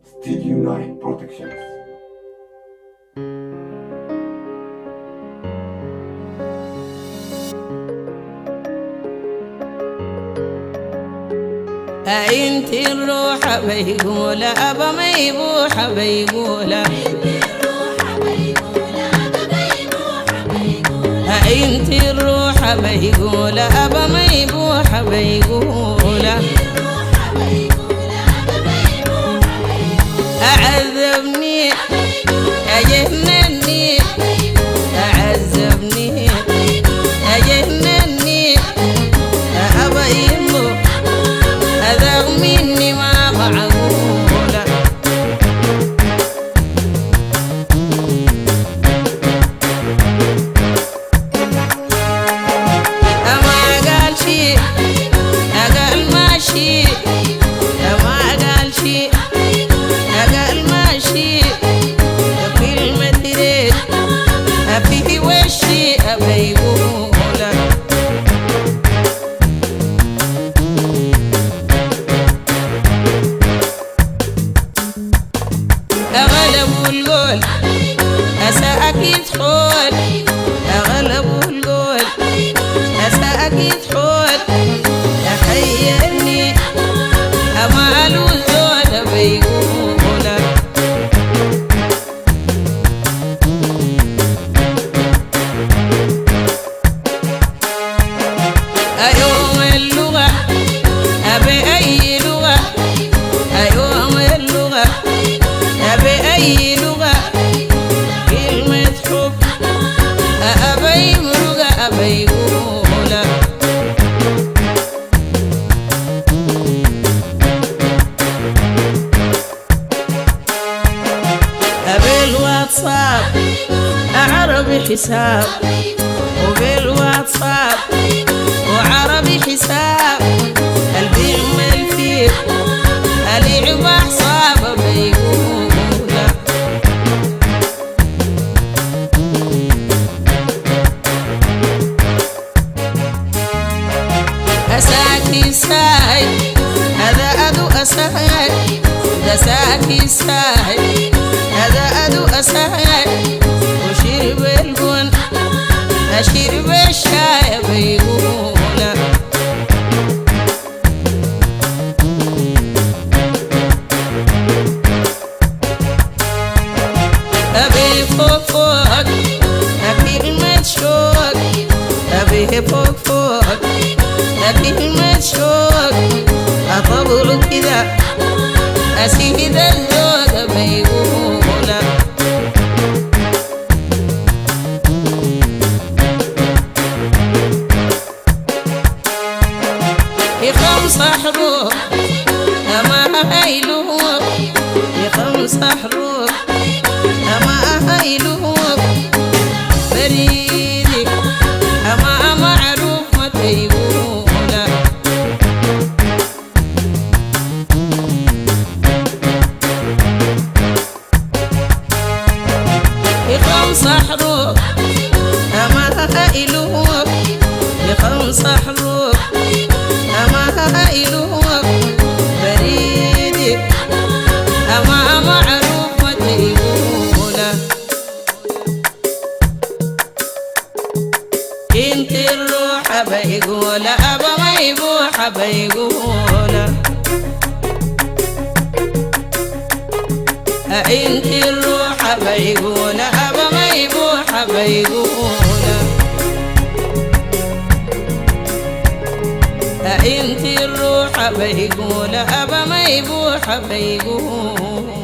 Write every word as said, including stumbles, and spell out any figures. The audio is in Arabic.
Steel Unite Protections. انت الروح بيقول ابا ما يبوح بيقول انت الروح بيقول ابا ما يبوح بيقول اعذبني اجنني اعذبني اجنني ابا يمو أذاق مني ما معقولة أما قال شي أقال ماشي أما قال شي أقال ماشي كلمة تريد أفيه وشي أبي يقولك أغلب القول أسا أكيد حول أغلب القول أسا أكيد حول تخيلني أمال الزود بيقولك أيوم اللغة أبي أي لغة أيوم اللغة أبي أي لغة كلمة حب أبي مرغة أبي يقولها بالواتساب عربي حساب وبالواتساب وعربي حساب قلبي يعمل فيه ألعب أحساب بيقولها أساكي ساي هذا أدو أساي ده ساكي ساي هذا أدو أساي وشرب البن أشرب الشاي بيقولها أبي فوق فوق كلمة شوق أبي فوق فوق كلمة شوق أطبل كذا أسيد الزود بيقولها يخمس حروف أما هيلوه يخمس حروف أما هيلوه بريدي أما معروف ما تيقوله يخمس حروف أما هيلوه يخمس حروف أما هيلوه بريدي أما معروف ما تيقوله انت الروح بيقول أبا ما يبوح بيقول انت الروح بيقول أبا ما يبوح بيقول انت الروح بيقول أبا ما يبوح بيقول